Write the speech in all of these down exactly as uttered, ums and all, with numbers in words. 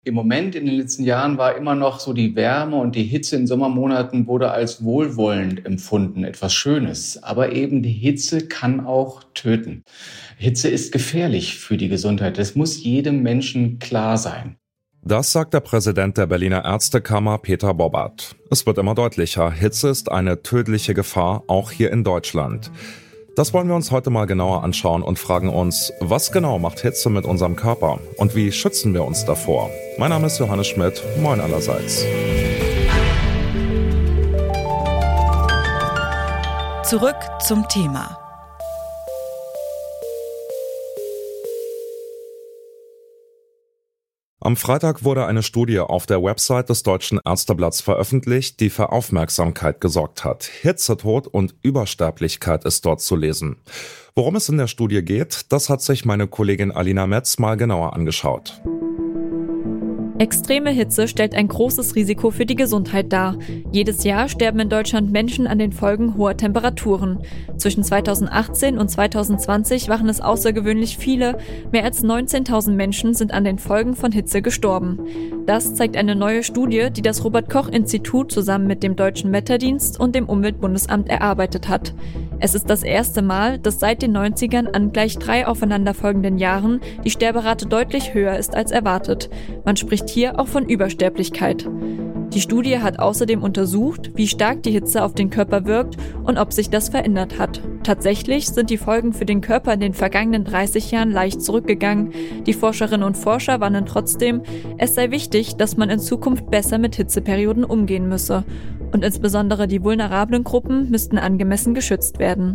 Im Moment in den letzten Jahren war immer noch so die Wärme und die Hitze in Sommermonaten wurde als wohlwollend empfunden, etwas Schönes. Aber eben die Hitze kann auch töten. Hitze ist gefährlich für die Gesundheit. Das muss jedem Menschen klar sein. Das sagt der Präsident der Berliner Ärztekammer, Peter Bobbert. Es wird immer deutlicher, Hitze ist eine tödliche Gefahr, auch hier in Deutschland. Das wollen wir uns heute mal genauer anschauen und fragen uns, was genau macht Hitze mit unserem Körper und wie schützen wir uns davor? Mein Name ist Johannes Schmidt, moin allerseits. Zurück zum Thema. Am Freitag wurde eine Studie auf der Website des Deutschen Ärzteblatts veröffentlicht, die für Aufmerksamkeit gesorgt hat. Hitzetod und Übersterblichkeit ist dort zu lesen. Worum es in der Studie geht, das hat sich meine Kollegin Alina Metz mal genauer angeschaut. Extreme Hitze stellt ein großes Risiko für die Gesundheit dar. Jedes Jahr sterben in Deutschland Menschen an den Folgen hoher Temperaturen. Zwischen zweitausendachtzehn und zweitausendzwanzig waren es außergewöhnlich viele. Mehr als neunzehntausend Menschen sind an den Folgen von Hitze gestorben. Das zeigt eine neue Studie, die das Robert-Koch-Institut zusammen mit dem Deutschen Wetterdienst und dem Umweltbundesamt erarbeitet hat. Es ist das erste Mal, dass seit den neunzigern an gleich drei aufeinanderfolgenden Jahren die Sterberate deutlich höher ist als erwartet. Man spricht hier auch von Übersterblichkeit. Die Studie hat außerdem untersucht, wie stark die Hitze auf den Körper wirkt und ob sich das verändert hat. Tatsächlich sind die Folgen für den Körper in den vergangenen dreißig Jahren leicht zurückgegangen. Die Forscherinnen und Forscher warnen trotzdem, es sei wichtig, dass man in Zukunft besser mit Hitzeperioden umgehen müsse. Und insbesondere die vulnerablen Gruppen müssten angemessen geschützt werden.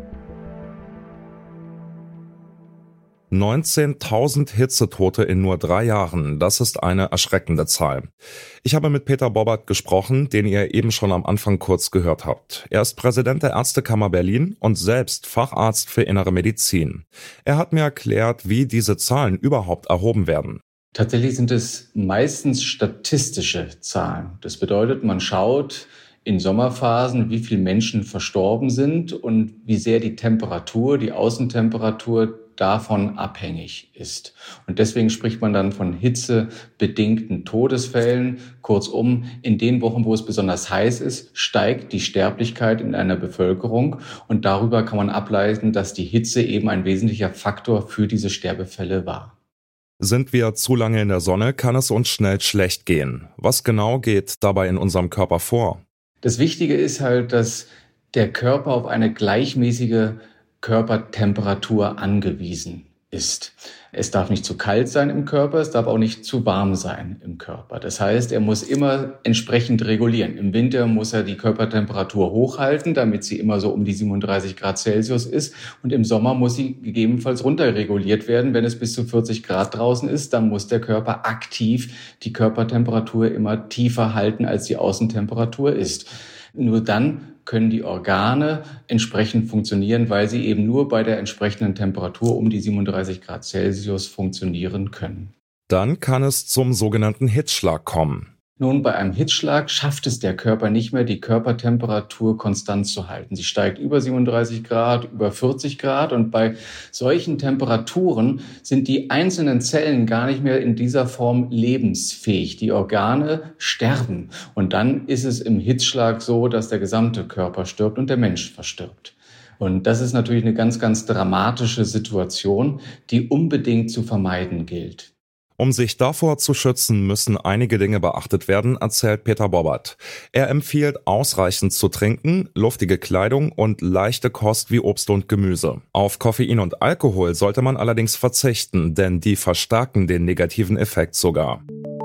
neunzehntausend Hitzetote in nur drei Jahren, das ist eine erschreckende Zahl. Ich habe mit Peter Bobbert gesprochen, den ihr eben schon am Anfang kurz gehört habt. Er ist Präsident der Ärztekammer Berlin und selbst Facharzt für Innere Medizin. Er hat mir erklärt, wie diese Zahlen überhaupt erhoben werden. Tatsächlich sind es meistens statistische Zahlen. Das bedeutet, man schaut in Sommerphasen, wie viele Menschen verstorben sind und wie sehr die Temperatur, die Außentemperatur davon abhängig ist. Und deswegen spricht man dann von hitzebedingten Todesfällen. Kurzum, in den Wochen, wo es besonders heiß ist, steigt die Sterblichkeit in einer Bevölkerung. Und darüber kann man ableiten, dass die Hitze eben ein wesentlicher Faktor für diese Sterbefälle war. Sind wir zu lange in der Sonne, kann es uns schnell schlecht gehen. Was genau geht dabei in unserem Körper vor? Das Wichtige ist halt, dass der Körper auf eine gleichmäßige Körpertemperatur angewiesen ist. Es darf nicht zu kalt sein im Körper, es darf auch nicht zu warm sein im Körper. Das heißt, er muss immer entsprechend regulieren. Im Winter muss er die Körpertemperatur hochhalten, damit sie immer so um die siebenunddreißig Grad Celsius ist. Und im Sommer muss sie gegebenenfalls runterreguliert werden. Wenn es bis zu vierzig Grad draußen ist, dann muss der Körper aktiv die Körpertemperatur immer tiefer halten, als die Außentemperatur ist. Nur dann können die Organe entsprechend funktionieren, weil sie eben nur bei der entsprechenden Temperatur um die siebenunddreißig Grad Celsius funktionieren können. Dann kann es zum sogenannten Hitzschlag kommen. Nun, bei einem Hitzschlag schafft es der Körper nicht mehr, die Körpertemperatur konstant zu halten. Sie steigt über siebenunddreißig Grad, über vierzig Grad und bei solchen Temperaturen sind die einzelnen Zellen gar nicht mehr in dieser Form lebensfähig. Die Organe sterben und dann ist es im Hitzschlag so, dass der gesamte Körper stirbt und der Mensch verstirbt. Und das ist natürlich eine ganz, ganz dramatische Situation, die unbedingt zu vermeiden gilt. Um sich davor zu schützen, müssen einige Dinge beachtet werden, erzählt Peter Bobbert. Er empfiehlt, ausreichend zu trinken, luftige Kleidung und leichte Kost wie Obst und Gemüse. Auf Koffein und Alkohol sollte man allerdings verzichten, denn die verstärken den negativen Effekt sogar.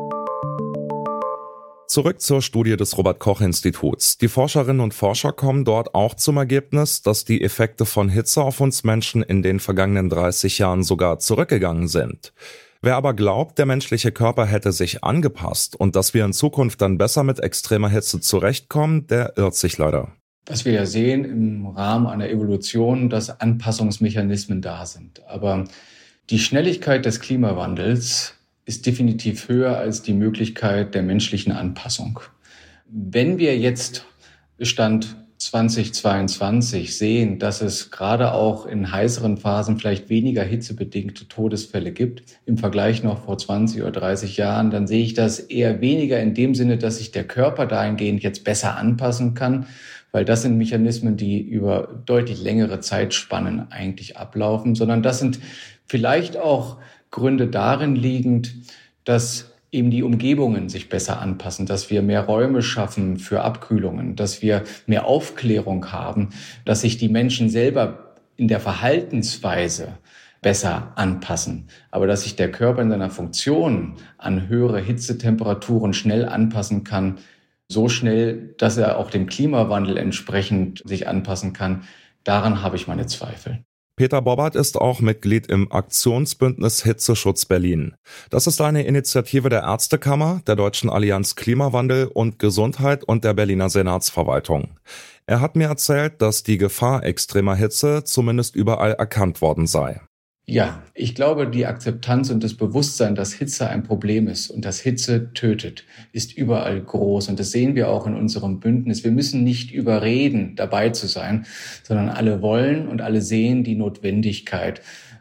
Zurück zur Studie des Robert-Koch-Instituts. Die Forscherinnen und Forscher kommen dort auch zum Ergebnis, dass die Effekte von Hitze auf uns Menschen in den vergangenen dreißig Jahren sogar zurückgegangen sind. Wer aber glaubt, der menschliche Körper hätte sich angepasst und dass wir in Zukunft dann besser mit extremer Hitze zurechtkommen, der irrt sich leider. Was wir ja sehen im Rahmen einer Evolution, dass Anpassungsmechanismen da sind. Aber die Schnelligkeit des Klimawandels ist definitiv höher als die Möglichkeit der menschlichen Anpassung. Wenn wir jetzt Stand zweitausendzweiundzwanzig sehen, dass es gerade auch in heißeren Phasen vielleicht weniger hitzebedingte Todesfälle gibt im Vergleich noch vor zwanzig oder dreißig Jahren, dann sehe ich das eher weniger in dem Sinne, dass sich der Körper dahingehend jetzt besser anpassen kann, weil das sind Mechanismen, die über deutlich längere Zeitspannen eigentlich ablaufen, sondern das sind vielleicht auch Gründe darin liegend, dass eben die Umgebungen sich besser anpassen, dass wir mehr Räume schaffen für Abkühlungen, dass wir mehr Aufklärung haben, dass sich die Menschen selber in der Verhaltensweise besser anpassen. Aber dass sich der Körper in seiner Funktion an höhere Hitzetemperaturen schnell anpassen kann, so schnell, dass er auch dem Klimawandel entsprechend sich anpassen kann, daran habe ich meine Zweifel. Peter Bobbert ist auch Mitglied im Aktionsbündnis Hitzeschutz Berlin. Das ist eine Initiative der Ärztekammer, der Deutschen Allianz Klimawandel und Gesundheit und der Berliner Senatsverwaltung. Er hat mir erzählt, dass die Gefahr extremer Hitze zumindest überall erkannt worden sei. Ja, ich glaube, die Akzeptanz und das Bewusstsein, dass Hitze ein Problem ist und dass Hitze tötet, ist überall groß. Und das sehen wir auch in unserem Bündnis. Wir müssen nicht überreden, dabei zu sein, sondern alle wollen und alle sehen die Notwendigkeit.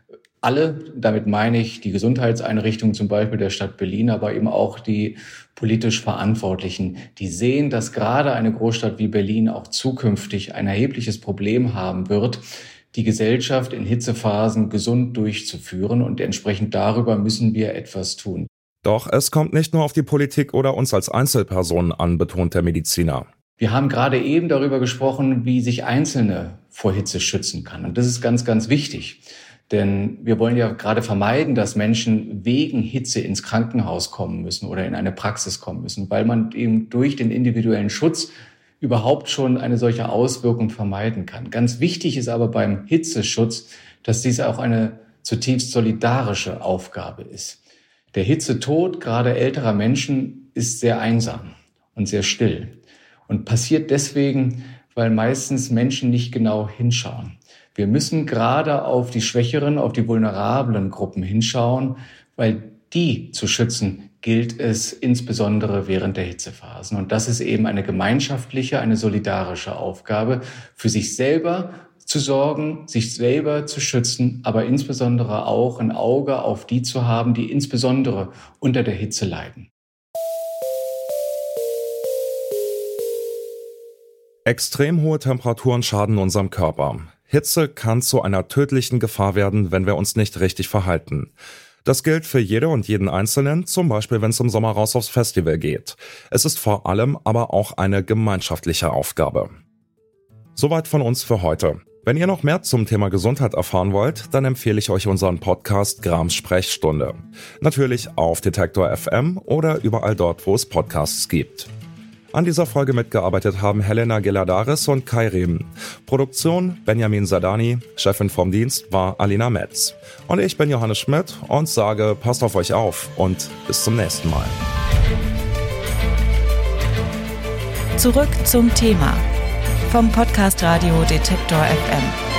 Alle, damit meine ich die Gesundheitseinrichtungen, zum Beispiel der Stadt Berlin, aber eben auch die politisch Verantwortlichen, die sehen, dass gerade eine Großstadt wie Berlin auch zukünftig ein erhebliches Problem haben wird, die Gesellschaft in Hitzephasen gesund durchzuführen, und entsprechend darüber müssen wir etwas tun. Doch es kommt nicht nur auf die Politik oder uns als Einzelpersonen an, betont der Mediziner. Wir haben gerade eben darüber gesprochen, wie sich Einzelne vor Hitze schützen kann. Und das ist ganz, ganz wichtig. Denn wir wollen ja gerade vermeiden, dass Menschen wegen Hitze ins Krankenhaus kommen müssen oder in eine Praxis kommen müssen, weil man eben durch den individuellen Schutz überhaupt schon eine solche Auswirkung vermeiden kann. Ganz wichtig ist aber beim Hitzeschutz, dass dies auch eine zutiefst solidarische Aufgabe ist. Der Hitzetod gerade älterer Menschen ist sehr einsam und sehr still und passiert deswegen, weil meistens Menschen nicht genau hinschauen. Wir müssen gerade auf die schwächeren, auf die vulnerablen Gruppen hinschauen, weil die zu schützen gilt es insbesondere während der Hitzephasen. Und das ist eben eine gemeinschaftliche, eine solidarische Aufgabe, für sich selber zu sorgen, sich selber zu schützen, aber insbesondere auch ein Auge auf die zu haben, die insbesondere unter der Hitze leiden. Extrem hohe Temperaturen schaden unserem Körper. Hitze kann zu einer tödlichen Gefahr werden, wenn wir uns nicht richtig verhalten. Das gilt für jede und jeden Einzelnen, zum Beispiel wenn es im Sommer raus aufs Festival geht. Es ist vor allem aber auch eine gemeinschaftliche Aufgabe. Soweit von uns für heute. Wenn ihr noch mehr zum Thema Gesundheit erfahren wollt, dann empfehle ich euch unseren Podcast Grams Sprechstunde. Natürlich auf Detektor F M oder überall dort, wo es Podcasts gibt. An dieser Folge mitgearbeitet haben Helena Geladaris und Kai Rehm. Produktion Benjamin Sadani, Chefin vom Dienst war Alina Metz. Und ich bin Johannes Schmidt und sage, passt auf euch auf und bis zum nächsten Mal. Zurück zum Thema vom Podcast Radio Detektor F M.